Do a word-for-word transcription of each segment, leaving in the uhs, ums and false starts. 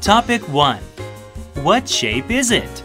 Topic one. What shape is it?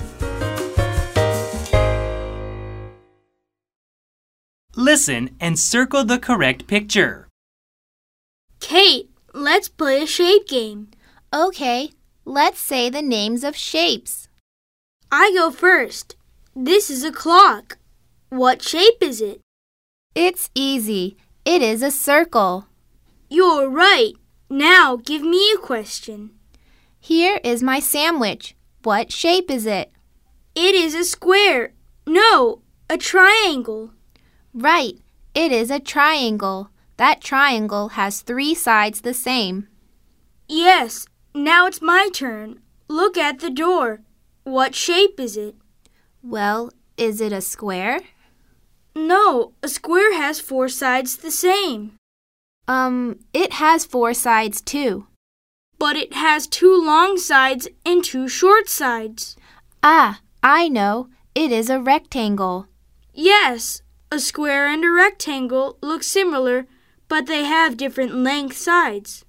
Listen and circle the correct picture. Kate, let's play a shape game. Okay, let's say the names of shapes. I go first. This is a clock. What shape is it? It's easy. It is a circle. You're right. Now give me a question. Here is my sandwich. What shape is it? It is a square. No, a triangle. Right. It is a triangle. That triangle has three sides the same. Yes. Now it's my turn. Look at the door. What shape is it? Well, is it a square? No, a square has four sides the same. Um, it has four sides too. But it has two long sides and two short sides. Ah, I know. It is a rectangle. Yes, a square and a rectangle look similar, but they have different length sides.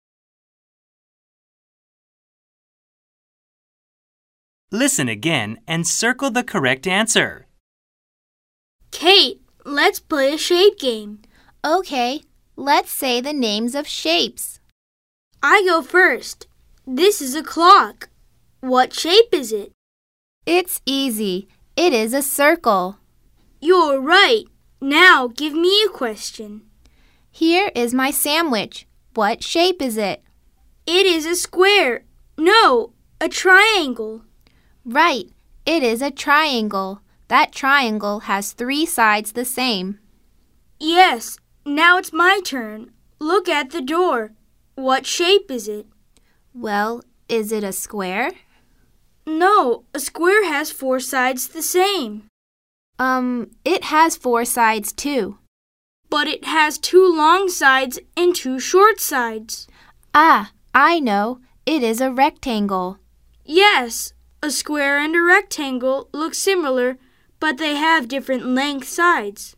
Listen again and circle the correct answer. Kate, let's play a shape game. Okay, let's say the names of shapes. I go first. This is a clock. What shape is it? It's easy. It is a circle. You're right. Now give me a question. Here is my sandwich. What shape is it? It is a square. No, a triangle. Right. It is a triangle. That triangle has three sides the same. Yes. Now it's my turn. Look at the door. What shape is it? Well, is it a square? No, a square has four sides the same. Um, it has four sides too. But it has two long sides and two short sides. Ah, I know. It is a rectangle. Yes, a square and a rectangle look similar, but they have different length sides.